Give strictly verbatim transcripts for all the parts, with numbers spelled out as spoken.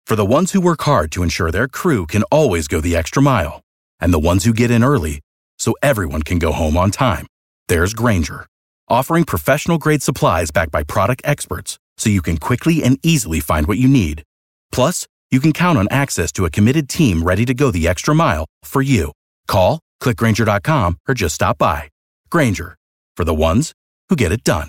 For the ones who work hard to ensure their crew can always go the extra mile, and the ones who get in early so everyone can go home on time, there's Grainger, offering professional-grade supplies backed by product experts so you can quickly and easily find what you need. Plus, you can count on access to a committed team ready to go the extra mile for you. Call, click Grainger dot com, or just stop by. Grainger, for the ones who get it done.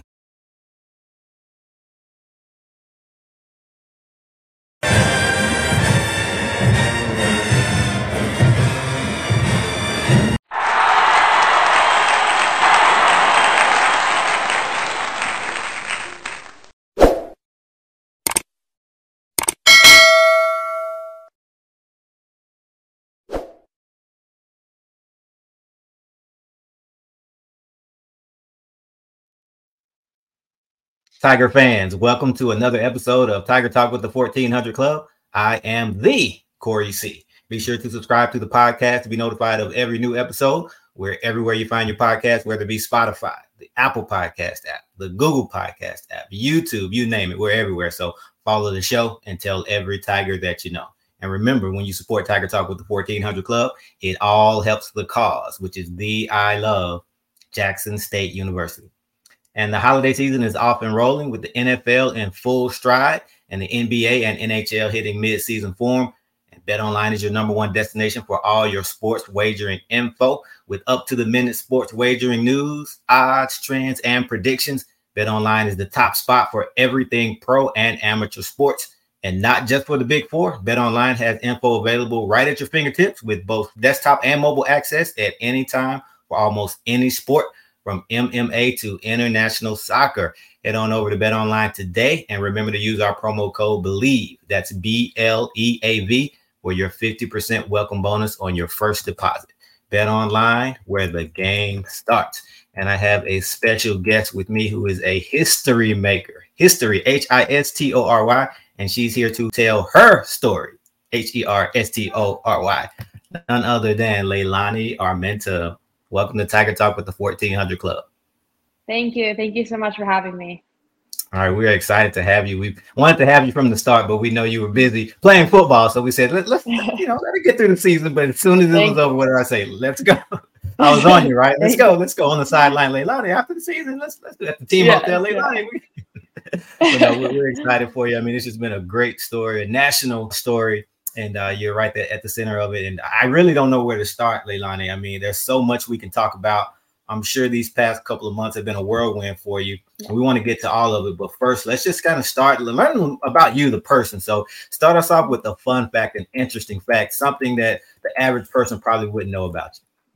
Tiger fans, welcome to another episode of Tiger Talk with the fourteen hundred Club. I am the Corey C. Be sure to subscribe to the podcast to be notified of every new episode. We're everywhere you find your podcast, whether it be Spotify, the Apple Podcast app, the Google Podcast app, YouTube, you name it. We're everywhere. So follow the show and tell every Tiger that you know. And remember, when you support Tiger Talk with the fourteen hundred Club, it all helps the cause, which is the I love Jackson State University. And the holiday season is off and rolling with the N F L in full stride and the N B A and N H L hitting mid-season form. And BetOnline is your number one destination for all your sports wagering info with up-to-the-minute sports wagering news, odds, trends, and predictions. BetOnline is the top spot for everything pro and amateur sports. And not just for the Big Four, BetOnline has info available right at your fingertips with both desktop and mobile access at any time for almost any sport, from M M A to international soccer. Head on over to BetOnline today and remember to use our promo code BELIEVE. That's B L E A V for your fifty percent welcome bonus on your first deposit. BetOnline, where the game starts. And I have a special guest with me who is a history maker. History, H I S T O R Y. And she's here to tell her story, H E R S T O R Y. None other than Leilani Armenta. Welcome to Tiger Talk with the fourteen hundred Club. Thank you. Thank you so much for having me. All right, we're excited to have you. We wanted to have you from the start, but we know you were busy playing football, so we said Let, let's you know let it get through the season. But as soon as it Thank was over, what did I say? Let's go. I was on you, right? Let's go. Let's go on the sideline, Leilani. After the season, let's let's let the team yeah, up there, Leilani. Yeah. But no, we're, we're excited for you. I mean, it's just been a great story, a national story. And uh, you're right there at the center of it. And I really don't know where to start, Leilani. I mean, there's so much we can talk about. I'm sure these past couple of months have been a whirlwind for you. And we want to get to all of it. But first, let's just kind of start learning about you, the person. So start us off with a fun fact, an interesting fact, something that the average person probably wouldn't know about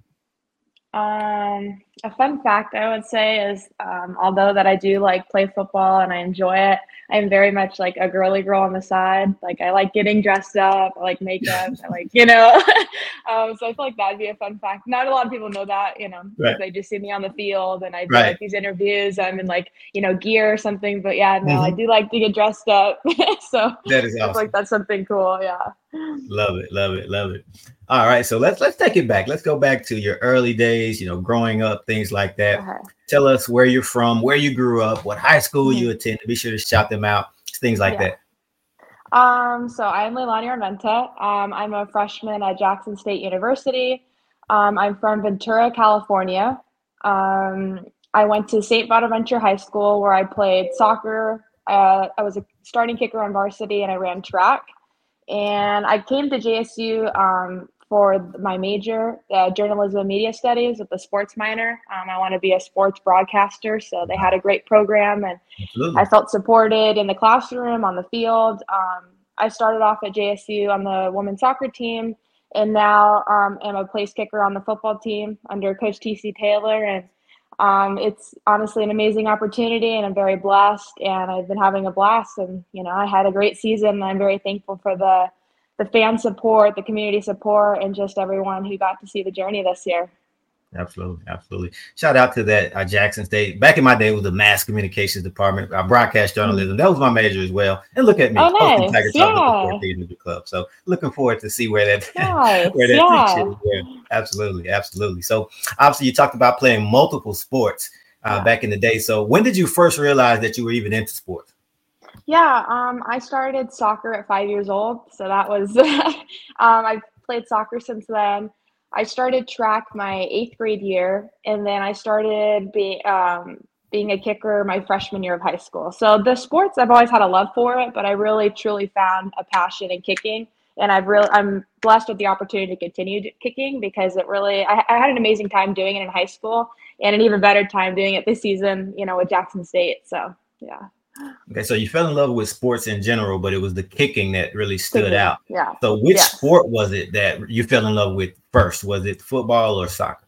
you. Um, a fun fact I would say is, um, although that I do like play football and I enjoy it, I'm very much like a girly girl on the side. Like I like getting dressed up, I like makeup, I like, you know, um, so I feel like that'd be a fun fact. Not a lot of people know that, you know, because right. they just see me on the field and I do right. like these interviews. I'm in like, you know, gear or something, but yeah, no, mm-hmm. I do like to get dressed up. So that is awesome. I feel like that's something cool. Yeah. Love it. Love it. Love it. All right. So let's, let's take it back. Let's go back to your early days, you know, growing up, things like that. Uh-huh. Tell us where you're from, where you grew up, what high school mm-hmm. you attended. Be sure to shout them out, things like yeah. that. Um, so I'm Leilani Armenta. Um, I'm a freshman at Jackson State University. Um, I'm from Ventura, California. Um, I went to Saint Bonaventure High School where I played soccer. Uh, I was a starting kicker on varsity and I ran track. And I came to J S U um, for my major, uh, journalism and media studies with a sports minor. Um, I want to be a sports broadcaster. So they had a great program and Absolutely. I felt supported in the classroom, on the field. Um, I started off at J S U on the women's soccer team and now um, am a place kicker on the football team under Coach T C Taylor. And um, it's honestly an amazing opportunity and I'm very blessed and I've been having a blast and, you know, I had a great season. And I'm very thankful for the the fan support, the community support, and just everyone who got to see the journey this year. Absolutely. Absolutely. Shout out to that uh, Jackson State. Back in my day, it was the mass communications department, uh, broadcast journalism. That was my major as well. And look at me, oh, nice. Tiger yeah. Talk with the fourteen hundred Club. So looking forward to see where that, nice. where that yeah. takes you. Absolutely. Absolutely. So obviously you talked about playing multiple sports uh, yeah. back in the day. So when did you first realize that you were even into sports? Yeah, um, I started soccer at five years old, so that was um, I've played soccer since then. I started track my eighth grade year, and then I started being um, being a kicker my freshman year of high school. So the sports, I've always had a love for it, but I really truly found a passion in kicking, and I've really I'm blessed with the opportunity to continue d- kicking because it really I, I had an amazing time doing it in high school, and an even better time doing it this season, you know, with Jackson State. So yeah. Okay, so you fell in love with sports in general, but it was the kicking that really stood Kicking, out. yeah. So which Yes. sport was it that you fell in love with first? Was it football or soccer?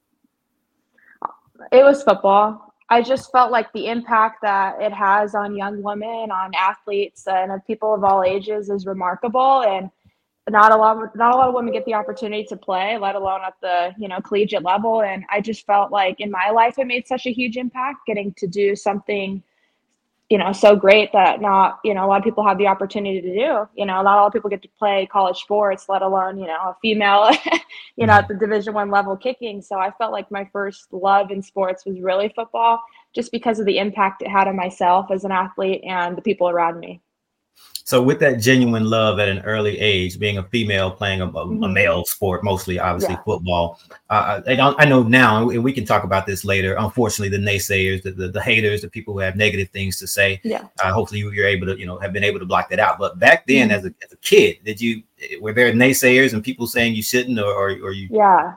It was football. I just felt like the impact that it has on young women, on athletes, and of people of all ages is remarkable. And not a lot, not a lot of women get the opportunity to play, let alone at the you know collegiate level. And I just felt like in my life, it made such a huge impact getting to do something you know, so great that not, you know, a lot of people have the opportunity to do. You know, not a lot of people get to play college sports, let alone, you know, a female, you know, at Mhm. the Division One level kicking. So I felt like my first love in sports was really football, just because of the impact it had on myself as an athlete and the people around me. So with that genuine love at an early age, being a female playing a, a, a Hmm. male sport, mostly obviously Yeah. football, uh, I, don't, I know now, and we can talk about this later. Unfortunately, the naysayers, the, the, the haters, the people who have negative things to say, Yeah. uh, hopefully you, you're able to, you know, have been able to block that out. But back then, Hmm. as a, as a kid, did you were there naysayers and people saying you shouldn't, or or, or you? Yeah.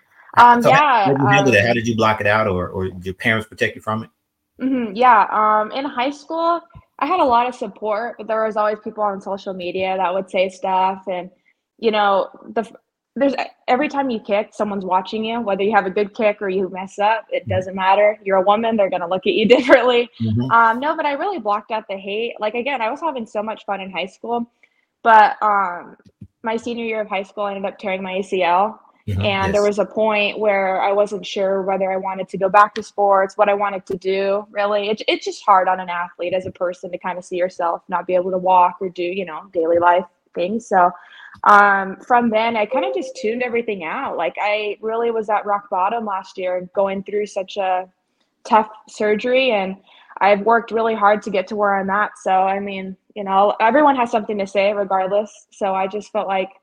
Um, So how yeah. did you handle that? How Um, did you block it out, or or did your parents protect you from it? Mhm, yeah, um, in high school, I had a lot of support, but there was always people on social media that would say stuff, and you know, the f- there's e- every time you kick, someone's watching you, whether you have a good kick or you mess up, it doesn't matter. You're a woman; they're gonna look at you differently. Mhm. Um, no, but I really blocked out the hate. Like again, I was having so much fun in high school, but um, my senior year of high school, I ended up tearing my A C L. Mhm. And there Yes. was a point where I wasn't sure whether I wanted to go back to sports, what I wanted to do. Really, it, it's just hard on an athlete as a person to kind of see yourself not be able to walk or do, you know, daily life things. So um, from then, I kind of just tuned everything out. Like I really was at rock bottom last year, going through such a tough surgery, and I've worked really hard to get to where I'm at. So, I mean, you know, everyone has something to say regardless. So I just felt like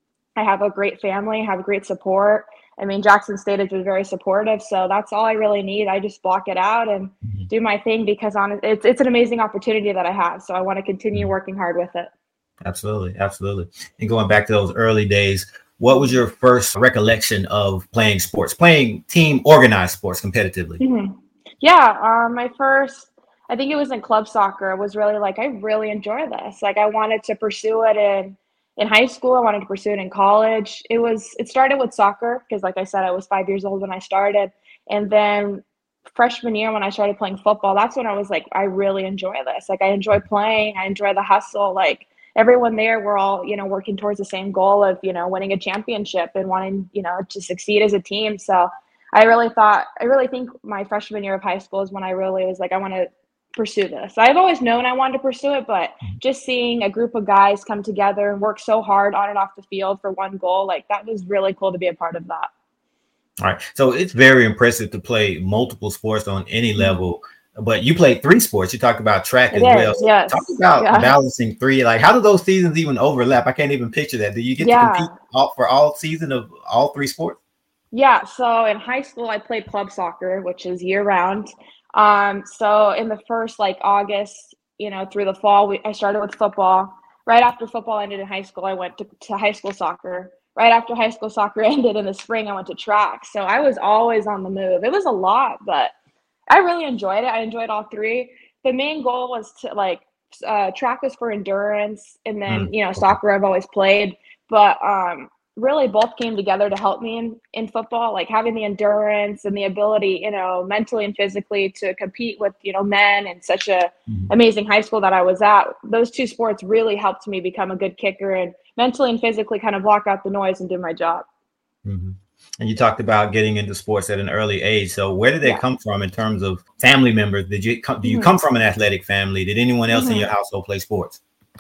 I have a great family, have great support. I mean, Jackson State has been very supportive, so that's all I really need. I just block it out and Mhm. do my thing because on it's it's an amazing opportunity that I have. So I want to continue Mhm. working hard with it. Absolutely, absolutely. And going back to those early days, what was Mhm. your first recollection of playing sports, playing team organized sports competitively? Mhm. Yeah, um, my first, I think it was in club soccer, was really like, I really enjoy this. Like, I wanted to pursue it in in high school. I wanted to pursue it in college. It was it started with soccer because, like I said, I was five years old when I started, and then freshman year when I started playing football, that's when I was like, I really enjoy this. Like, I enjoy playing. I enjoy the hustle. Like everyone there, we're all you know working towards the same goal of you know winning a championship and wanting you know to succeed as a team. So I really thought, I really think my freshman year of high school is when I really was like, I want to pursue this. I've always known I wanted to pursue it, but just seeing a group of guys come together and work so hard on and off the field for one goal, like that was really cool to be a part of that. All right. So it's very impressive to play multiple sports on any Mhm. level, but you played three sports. You talked about track It as well. is, So talk yes. about Yeah. balancing three. Like, how do those seasons even overlap? I can't even picture that. Do you get to compete Yeah. all, for all season of all three sports? Yeah, so in high school, I played club soccer, which is year round. Um, so in the first like August, you know, through the fall, we, I started with football. Right after football ended in high school, I went to, to high school soccer. Right after high school soccer ended in the spring, I went to track. So I was always on the move. It was a lot, but I really enjoyed it. I enjoyed all three. The main goal was to like uh, track was for endurance, and then Mm, you know okay. soccer I've always played, but um, really both came together to help me in in football. Like having the endurance and the ability, you know, mentally and physically to compete with you know men in such a Mhm. amazing high school that I was at. Those two sports really helped me become a good kicker and mentally and physically kind of block out the noise and do my job. Mhm. And you talked about getting into sports at an early age. So where did they Yeah. come from in terms of family members? Did you come, do you Hmm. come from an athletic family? Did anyone else in your Hmm. household play sports?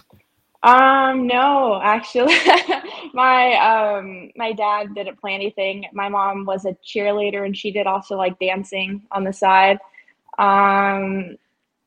Um, no, actually, my um my dad didn't play anything. My mom was a cheerleader and she did also like dancing on the side. Um,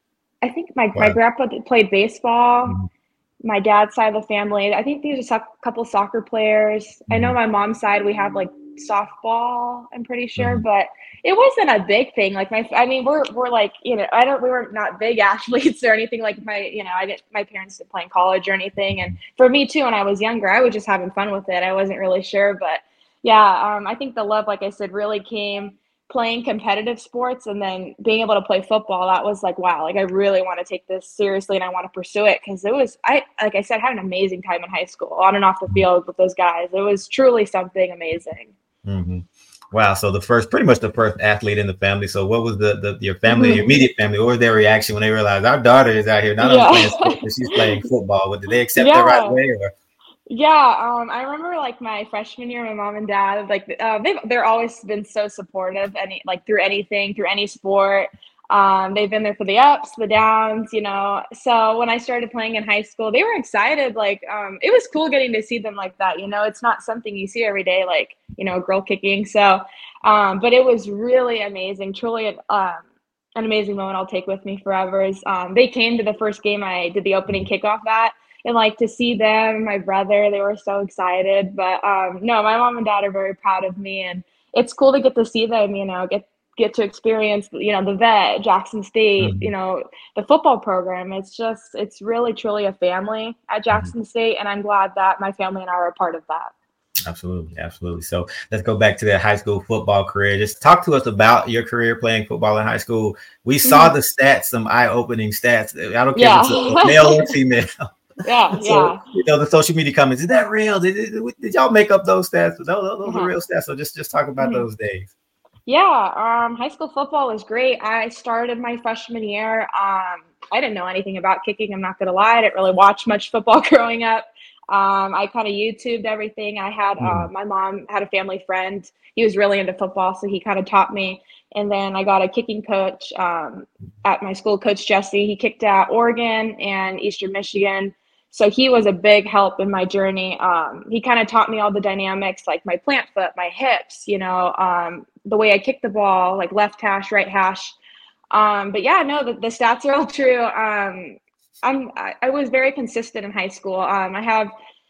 I think my, my Wow. grandpa played baseball. Mhm. My dad's side of the family, I think these are a couple soccer players. I know Mhm. my mom's side, we have like softball, I'm pretty sure, Mhm. but it wasn't a big thing. Like my, I mean, we're, we're like, you know, I don't, we were not big athletes or anything like my, you know, I didn't, my parents didn't play in college or anything. And for me too, when I was younger, I was just having fun with it. I wasn't really sure, but yeah, um, I think the love, like I said, really came playing competitive sports and then being able to play football. That was like, wow, like I really want to take this seriously and I want to pursue it. Cause it was, I, like I said, had an amazing time in high school on and off the field with those guys. It was truly something amazing. Mm-hmm. Wow. So the first, pretty much the first athlete in the family. So what was the, the your family, your immediate family, what was their reaction when they realized our daughter is out here not only Yeah. playing sports, but she's playing football? Did they accept that right Yeah. away? Or? Yeah, um, I remember like my freshman year, my mom and dad, like uh, they've they're always been so supportive, any like through anything, through any sport. Um, they've been there for the ups, the downs, you know. So when I started playing in high school, they were excited. Like um, it was cool getting to see them like that. You know, it's not something you see every day, like you know, a girl kicking. So, um, but it was really amazing, truly an, um, an amazing moment I'll take with me forever. Is um, they came to the first game I did the opening kickoff at. And like to see them, my brother, they were so excited. But um, no, my mom and dad are very proud of me, and it's cool to get to see them. You know, get get to experience, you know, the vet, Jackson State, Mm-hmm. you know, the football program. It's just, it's really truly a family at Jackson Mm-hmm. State, and I'm glad that my family and I are a part of that. Absolutely, absolutely. So let's go back to that high school football career. Just talk to us about your career playing football in high school. We saw Mm-hmm. the stats, some eye-opening stats. I don't care if Yeah. it's a male or female. Yeah, So yeah. you know the social media comments. Is that real? Did, did, did y'all make up those stats? Those, those are Uh-huh. real stats. So just just talk about Mm-hmm. those days. Yeah, um, high school football was great. I started my freshman year. Um, I didn't know anything about kicking. I'm not gonna lie. I didn't really watch much football growing up. Um, I kind of YouTubed everything. I had uh, Mm-hmm. my mom had a family friend. He was really into football, so he kind of taught me. And then I got a kicking coach um, at my school, Coach Jesse. He kicked at Oregon and Eastern Michigan. So he was a big help in my journey. Um, he kind of taught me all the dynamics, like my plant foot, my hips, you know, um, the way I kick the ball, like left hash, right hash. Um, but yeah, no, the, the stats are all true. Um, I'm, I, I was very consistent in high school. Um, I have,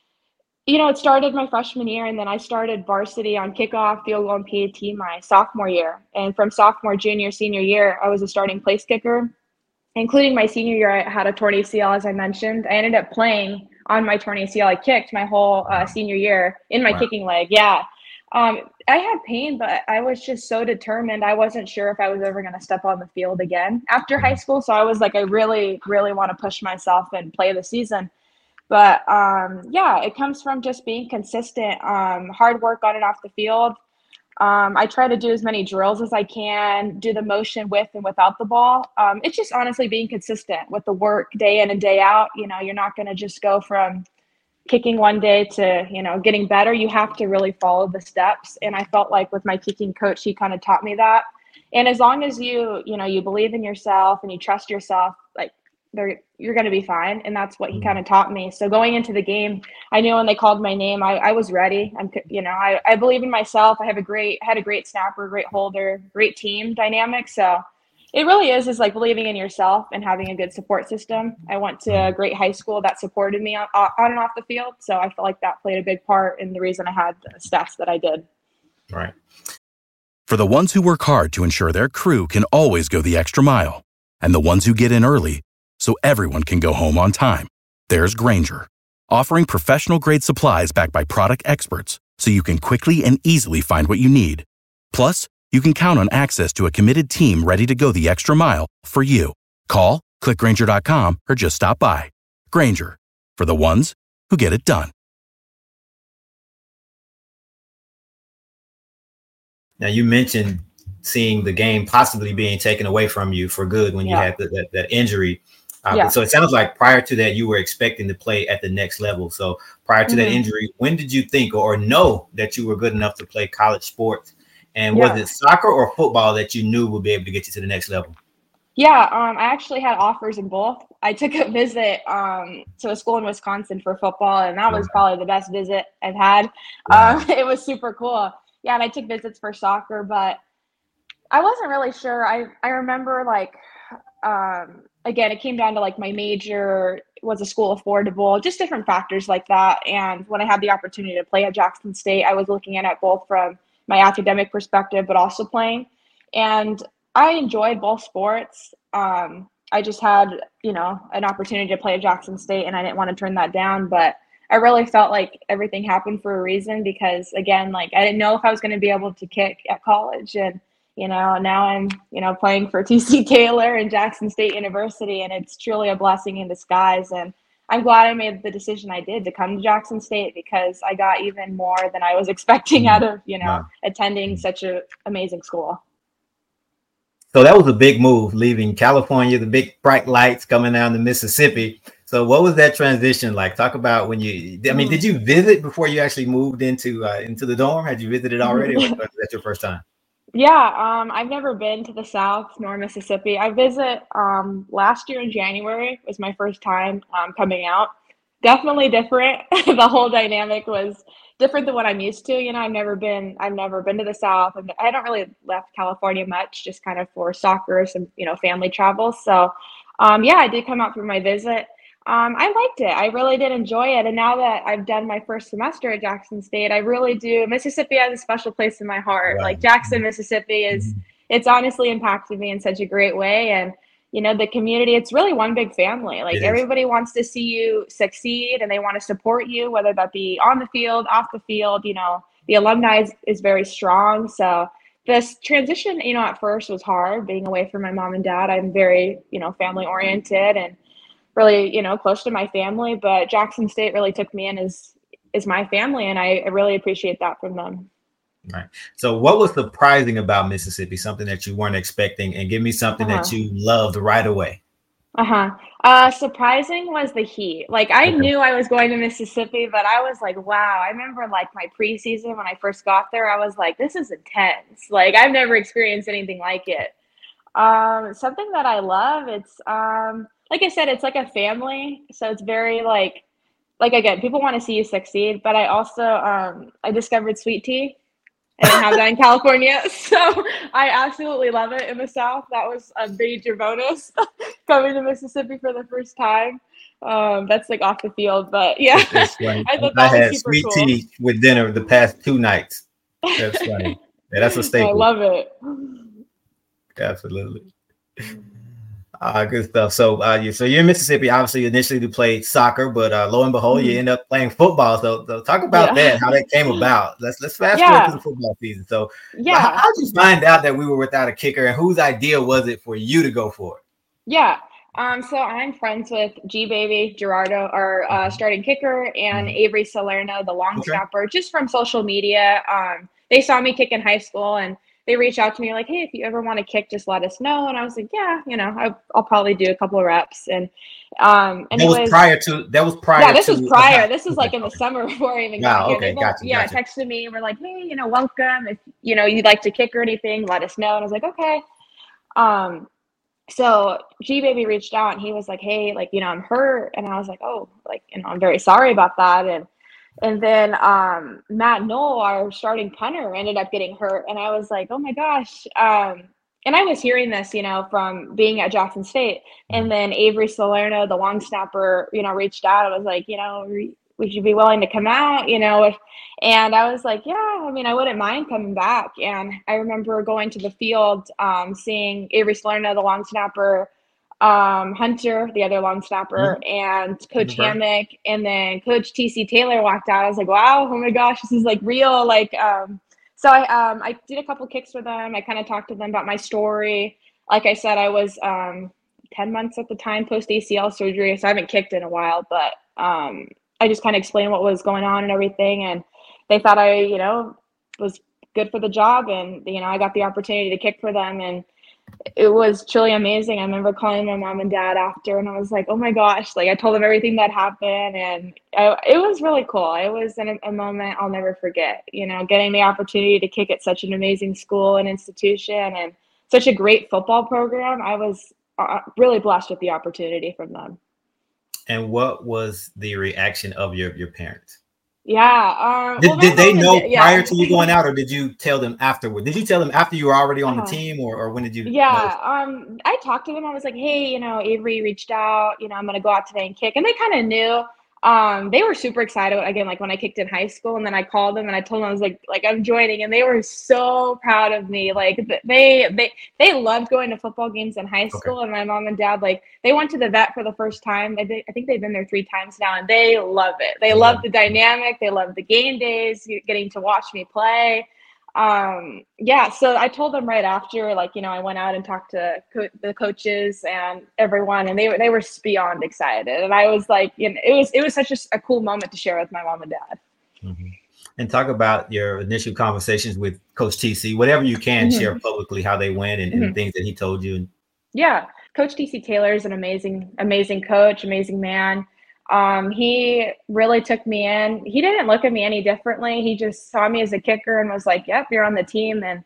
you know, it started my freshman year, and then I started varsity on kickoff, field goal, and P A T my sophomore year. And from sophomore, junior, senior year, I was a starting place kicker. Including my senior year, I had a torn A C L, as I mentioned. I ended up playing on my torn A C L. I kicked my whole uh, senior year in my Wow. kicking leg. Yeah. Um, I had pain, but I was just so determined. I wasn't sure if I was ever going to step on the field again after high school. So I was like, I really, really want to push myself and play the season. But um, yeah, it comes from just being consistent, um, hard work on and off the field. Um, I try to do as many drills as I can, do the motion with and without the ball. Um, it's just honestly being consistent with the work day in and day out. You know, you're not going to just go from kicking one day to, you know, getting better. You have to really follow the steps. And I felt like with my kicking coach, he kind of taught me that. And as long as you, you know, you believe in yourself and you trust yourself, like they're, you're going to be fine. And that's what he kind of taught me. So going into the game, I knew when they called my name, I, I was ready. I'm, you know, I, I believe in myself. I have a great, had a great snapper, great holder, great team dynamic. So it really is, is like believing in yourself and having a good support system. I went to a great high school that supported me on, on and off the field. So I feel like that played a big part in the reason I had the stats that I did. Right. For the ones who work hard to ensure their crew can always go the extra mile, and the ones who get in early so everyone can go home on time, there's Grainger, offering professional-grade supplies backed by product experts so you can quickly and easily find what you need. Plus, you can count on access to a committed team ready to go the extra mile for you. Call, click Grainger dot com, or just stop by. Grainger, for the ones who get it done. Now, you mentioned seeing the game possibly being taken away from you for good when you Yeah. had the, that, that injury. Uh, Yeah. So it sounds like prior to that, you were expecting to play at the next level. So prior to that Mhm. injury, when did you think or know that you were good enough to play college sports? And was Yeah. it soccer or football that you knew would be able to get you to the next level? Yeah, um, I actually had offers in both. I took a visit um, to a school in Wisconsin for football, and that was Wow. probably the best visit I've had. Wow. Um, it was super cool. Yeah, and I took visits for soccer, but I wasn't really sure. I I remember like um, again, it came down to like my major, was a school affordable, just different factors like that. And when I had the opportunity to play at Jackson State, I was looking at it both from my academic perspective, but also playing. And I enjoyed both sports. Um, I just had, you know, an opportunity to play at Jackson State, and I didn't want to turn that down. But I really felt like everything happened for a reason because, again, like I didn't know if I was going to be able to kick at college. And, you know, now I'm, you know, playing for T C Taylor and Jackson State University, and it's truly a blessing in disguise. And I'm glad I made the decision I did to come to Jackson State because I got even more than I was expecting out of, you know, Wow. attending such an amazing school. So that was a big move, leaving California, the big bright lights coming down to Mississippi. So what was that transition like? Talk about when you, I mean, did you visit before you actually moved into uh, into the dorm? Had you visited already, or was that your first time? Yeah, um, I've never been to the South nor Mississippi. I visit um, last year in January was my first time um, coming out. Definitely different. The whole dynamic was different than what I'm used to. You know, I've never been I've never been to the South, and I don't really left California much, just kind of for soccer, some you know family travels. So, um, yeah, I did come out for my visit. Um, I liked it. I really did enjoy it. And now that I've done my first semester at Jackson State, I really do. Mississippi has a special place in my heart. Right. Like Jackson, Mississippi is, Mhm. it's honestly impacted me in such a great way. And, you know, the community, it's really one big family. Like It is. everybody wants to see you succeed and they want to support you, whether that be on the field, off the field. You know, the alumni is, is very strong. So this transition, you know, at first was hard being away from my mom and dad. I'm very, you know, family oriented and really, you know, close to my family, but Jackson State really took me in as, as my family. And I, I really appreciate that from them. Right. So what was surprising about Mississippi, something that you weren't expecting, and give me something Uh-huh. that you loved right away? Uh-huh. Uh, surprising was the heat. Like I Okay. knew I was going to Mississippi, but I was like, wow, I remember like my preseason when I first got there, I was like, this is intense. Like I've never experienced anything like it. Um, something that I love, it's um, like I said, it's like a family. So it's very like, like again, people want to see you succeed, but I also um, I discovered sweet tea. I didn't have that in California, so I absolutely love it in the South. That was a major bonus coming to Mississippi for the first time. Um, that's like off the field, but yeah, It's, it's funny. I thought I that was had super sweet cool. tea with dinner the past two nights. That's funny. Yeah, that's a I staple. love it. Absolutely. Uh, good stuff. So, uh, you, so you're in Mississippi. Obviously, initially you played soccer, but uh, lo and behold, Mhm. you end up playing football. So, so talk about Yeah. that. How that came about. Let's let's fast forward to Yeah, the football season. So, how yeah, did you find out that we were without a kicker, and whose idea was it for you to go for it? yeah. Um, so I'm friends with G Baby Gerardo, our uh, starting kicker, and Mhm. Avery Salerno, the long Okay. snapper, just from social media. Um, they saw me kick in high school and they reached out to me like, hey, if you ever want to kick, just let us know. And I was like, yeah, you know, I, I'll probably do a couple of reps. And um, and That it was was, prior to that was yeah, prior this to was uh, prior. how- This was okay, like in the okay. summer before I even got Wow. here. Okay. They both, Gotcha. yeah, Gotcha. texted me and were like, hey, you know, welcome. If, you know, you'd like to kick or anything, let us know. And I was like, okay. Um, so G Baby reached out and he was like, hey, like, you know, I'm hurt. And I was like, oh, like, you know, I'm very sorry about that. And and then um, Matt Knoll, our starting punter, ended up getting hurt. And I was like, oh my gosh. Um, and I was hearing this, you know, from being at Jackson State. And Mhm. then Avery Salerno, the long snapper, you know, reached out. I was like, you know, would you be willing to come out? You know, if, and I was like, yeah, I mean, I wouldn't mind coming back. And I remember going to the field, um, seeing Avery Salerno, the long snapper, um, Hunter, the other long snapper, Mhm. and Coach Right. Hammock, and then Coach T C Taylor walked out. I was like, wow, oh my gosh, this is like real. Like, um, so I, um, I did a couple kicks for them. I kind of talked to them about my story. Like I said, I was um, ten months at the time post A C L surgery, so I haven't kicked in a while, but um, I just kind of explained what was going on and everything. And they thought I, you know, was good for the job. And, you know, I got the opportunity to kick for them. And it was truly amazing. I remember calling my mom and dad after, and I was like, "Oh my gosh!" Like I told them everything that happened, and I, it was really cool. It was an, a moment I'll never forget. You know, getting the opportunity to kick at such an amazing school and institution, and such a great football program. I was uh, really blessed with the opportunity from them. And what was the reaction of your your parents? Yeah. Um, Did, well, my did they mom and know dad, yeah. prior to you going out, or did you tell them afterward? Did you tell them after you were already on the uh team, or, or when did you Yeah, notice? um, I talked to them. I was like, "Hey, you know, Avery reached out. You know, I'm gonna go out today and kick." And they kind of knew. Um, they were super excited again, like when I kicked in high school. And then I called them and I told them I was like, like I'm joining, and they were so proud of me. Like they they they loved going to football games in high Okay. school. And my mom and dad, like they went to the vet for the first time. I think I think they've been there three times now, and they love it. They love the dynamic. They love the game days, getting to watch me play. Um, yeah, so I told them right after, like, you know, I went out and talked to co- the coaches and everyone, and they were they were beyond excited. And I was like, you know, it was it was such a, a cool moment to share with my mom and dad. Mm-hmm. And talk about your initial conversations with Coach T C, whatever you can Mm-hmm. share publicly, how they went and, and Mm-hmm. things that he told you. Yeah, Coach T C Taylor is an amazing, amazing coach, amazing man. Um, he really took me in. He didn't look at me any differently. He just saw me as a kicker and was like, "Yep, you're on the team." And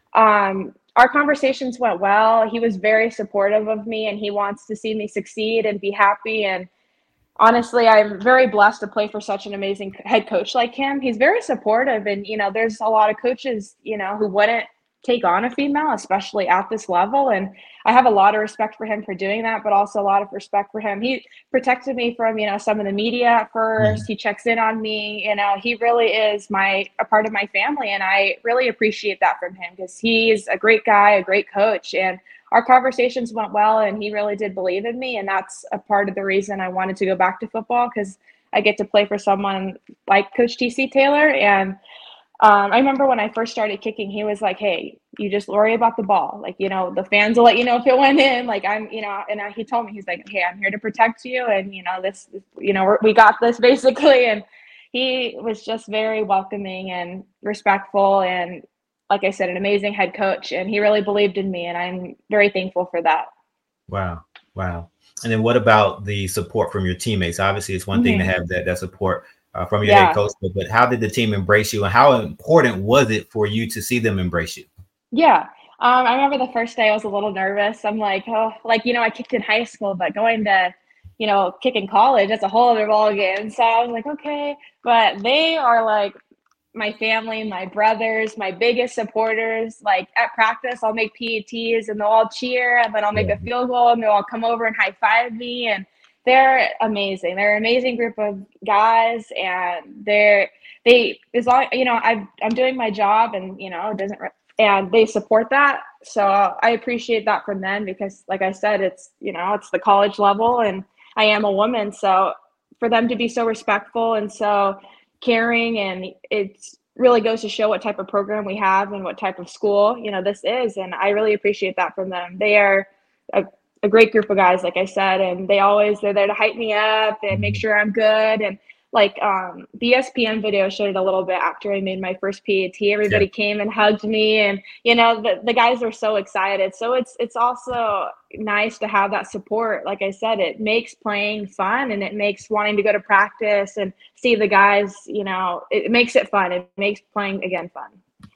um, our conversations went well. He was very supportive of me, and he wants to see me succeed and be happy. And honestly, I'm very blessed to play for such an amazing head coach like him. He's very supportive, and you know, there's a lot of coaches, you know, who wouldn't take on a female, especially at this level. And I have a lot of respect for him for doing that, but also a lot of respect for him. He protected me from, you know, some of the media at first. Mm-hmm. He checks in on me. You know, he really is my a part of my family, and I really appreciate that from him because he's a great guy, a great coach, and our conversations went well, and he really did believe in me. And that's a part of the reason I wanted to go back to football, because I get to play for someone like Coach T C Taylor. And um, I remember when I first started kicking, he was like, "Hey, you just worry about the ball. Like, you know, the fans will let you know if it went in. Like, I'm, you know," and I, he told me, he's like, "Hey, I'm here to protect you. And, you know, this, you know, we're, we got this basically." And he was just very welcoming and respectful. And like I said, an amazing head coach. And he really believed in me. And I'm very thankful for that. Wow. Wow. And then what about the support from your teammates? Obviously, it's one thing to Mm-hmm. have that, that support uh, from your head Yeah. coach, but, but how did the team embrace you, and how important was it for you to see them embrace you? Yeah. Um, I remember the first day I was a little nervous. I'm like, oh, like, you know, I kicked in high school, but going to, you know, kick in college, that's a whole other ball game. So I was like, okay. But they are like my family, my brothers, my biggest supporters. Like at practice, I'll make P A Ts and they'll all cheer, and then I'll make Yeah. a field goal and they'll all come over and high five me. And they're amazing. They're an amazing group of guys, and they're, they, as long, you know, I, I'm doing my job, and, you know, it doesn't, and they support that. So I appreciate that from them because, like I said, it's, you know, it's the college level, and I am a woman. So for them to be so respectful and so caring, and it really goes to show what type of program we have and what type of school, you know, this is. And I really appreciate that from them. They are a, a great group of guys, like I said, and they always, they're there to hype me up and make Mm-hmm. sure I'm good. And like um, the E S P N video showed it a little bit after I made my first P A T. Everybody Yeah. came and hugged me, and you know the, the guys are so excited. So it's it's also nice to have that support. Like I said, it makes playing fun, and it makes wanting to go to practice and see the guys. You know, it makes it fun. It makes playing again fun.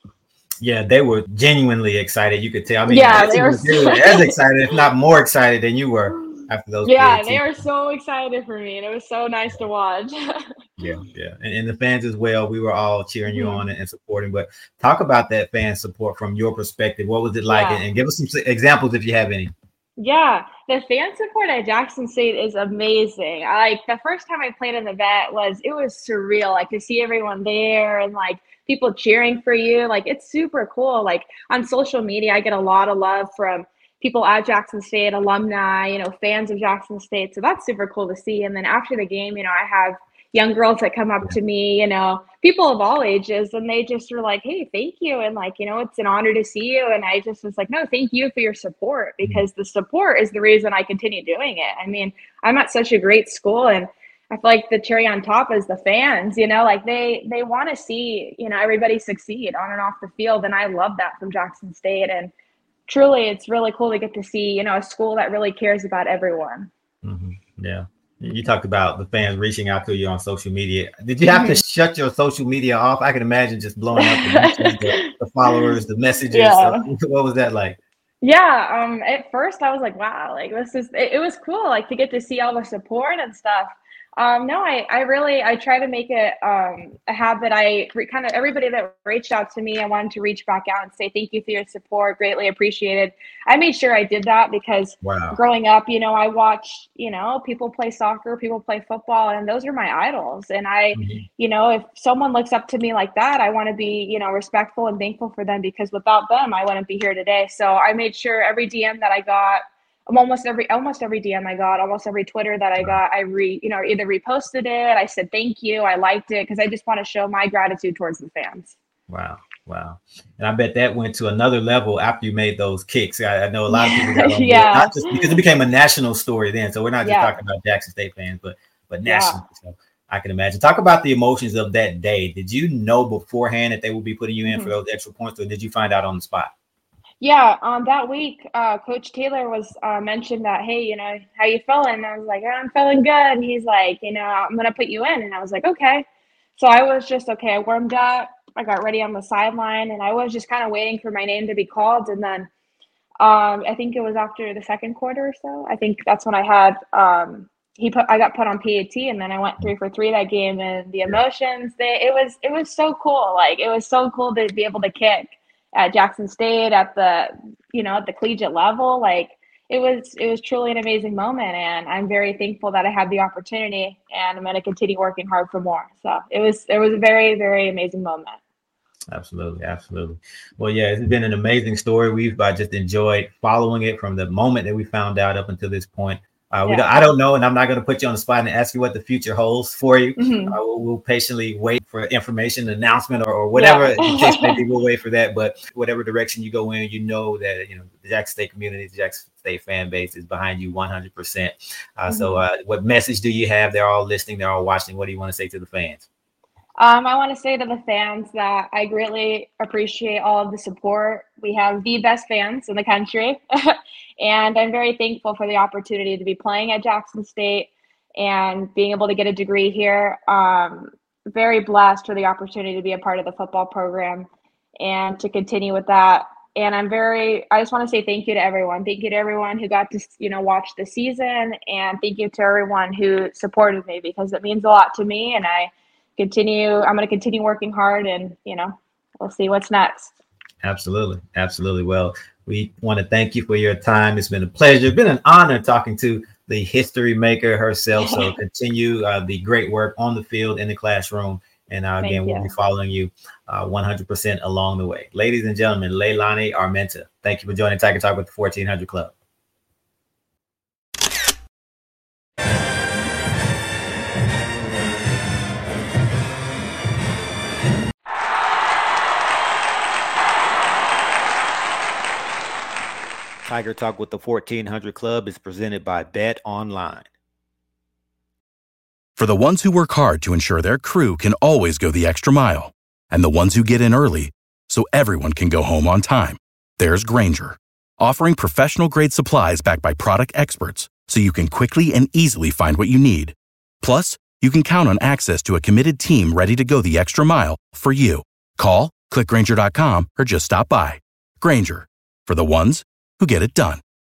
Yeah, they were genuinely excited. You could tell. I mean, Yeah, it they were. seemed like they were as excited, if not more excited, than you were after those Yeah, they P A Ts. were so excited for me, and it was so nice to watch. Yeah, yeah, and, and the fans as well. We were all cheering you Mhm. on and, and supporting. But talk about that fan support from your perspective. What was it like? Yeah. And, and give us some s- examples if you have any. Yeah, the fan support at Jackson State is amazing. I, like the first time I played in the vet was it was surreal. Like to see everyone there and like people cheering for you. Like it's super cool. Like on social media, I get a lot of love from people at Jackson State, alumni, you know, fans of Jackson State. So that's super cool to see. And then after the game, you know, I have young girls that come up to me, you know, people of all ages, and they just were like, "Hey, thank you." And like, you know, it's an honor to see you. And I just was like, "No, thank you for your support," because the support is the reason I continue doing it. I mean, I'm at such a great school, and I feel like the cherry on top is the fans, you know, like they they want to see, you know, everybody succeed on and off the field. And I love that from Jackson State. And truly, it's really cool to get to see, you know, a school that really cares about everyone. Mm-hmm. Yeah. You talked about the fans reaching out to you on social media. Did you have to Mhm. shut your social media off? I can imagine just blowing up the mentions, the, the followers, the messages. Uh, Yeah. what was that like? Yeah, um, at first I was like, wow, like this is it, it was cool, like to get to see all the support and stuff. Um, no, I, I really, I try to make it um, a habit. I re- kind of, everybody that reached out to me, I wanted to reach back out and say, thank you for your support. Greatly appreciated. I made sure I did that because Wow. growing up, you know, I watched, you know, people play soccer, people play football, and those are my idols. And I, Mhm. you know, if someone looks up to me like that, I want to be, you know, respectful and thankful for them because without them, I wouldn't be here today. So I made sure every D M that I got, um, almost every almost every D M I got, almost every Twitter that I got, I re you know either reposted it, I said thank you, I liked it because I just want to show my gratitude towards the fans. Wow. Wow. And I bet that went to another level after you made those kicks. I, I know a lot of people got on board, Yeah, not just because it became a national story then. So we're not just yeah, talking about Jackson State fans, but but yeah. national. So I can imagine. Talk about the emotions of that day. Did you know beforehand that they would be putting you in Mhm. for those extra points, or did you find out on the spot? Yeah, um, that week, uh, Coach Taylor was uh, mentioned that, hey, you know, how you feeling? And I was like, I'm feeling good. And he's like, you know, I'm gonna put you in. And I was like, okay. So I was just okay. I warmed up. I got ready on the sideline, and I was just kind of waiting for my name to be called. And then um, I think it was after the second quarter or so. I think that's when I had um, he put I got put on P A T, and then I went three for three that game. And the emotions, they it was it was so cool. Like it was so cool to be able to kick at Jackson State at the you know at the collegiate level. Like it was it was truly an amazing moment, and I'm very thankful that I had the opportunity, and I'm going to continue working hard for more. So it was it was a very very amazing moment. Absolutely, absolutely. Well, yeah, it's been an amazing story. We've uh, just enjoyed following it from the moment that we found out up until this point. Uh, we Yeah. don't, I don't know, and I'm not going to put you on the spot and ask you what the future holds for you. Mm-hmm. Uh, we'll, we'll patiently wait for information, announcement, or, or whatever Yeah. the case may be. We'll wait for that. But whatever direction you go in, you know that you know the Jackson State community, the Jackson State fan base is behind you one hundred percent. Uh, Mm-hmm. so, uh, what message do you have? They're all listening. They're all watching. What do you want to say to the fans? Um, I want to say to the fans that I greatly appreciate all of the support. We have the best fans in the country, and I'm very thankful for the opportunity to be playing at Jackson State and being able to get a degree here. Um, very blessed for the opportunity to be a part of the football program and to continue with that. And I'm very, I just want to say thank you to everyone. Thank you to everyone who got to, you know, watch the season, and thank you to everyone who supported me because it means a lot to me. And I continue, I'm going to continue working hard, and, you know, we'll see what's next. Absolutely. Absolutely. Well, we want to thank you for your time. It's been a pleasure. It's been an honor talking to the history maker herself. So continue uh, the great work on the field, in the classroom. And uh, again, we'll be following you uh, one hundred percent along the way. Ladies and gentlemen, Leilani Armenta, thank you for joining Tiger Talk with the fourteen hundred Club. Tiger Talk with the fourteen hundred Club is presented by Bet Online. For the ones who work hard to ensure their crew can always go the extra mile, and the ones who get in early so everyone can go home on time, there's Grainger, offering professional-grade supplies backed by product experts so you can quickly and easily find what you need. Plus, you can count on access to a committed team ready to go the extra mile for you. Call, click Grainger dot com, or just stop by. Grainger, for the ones who get it done.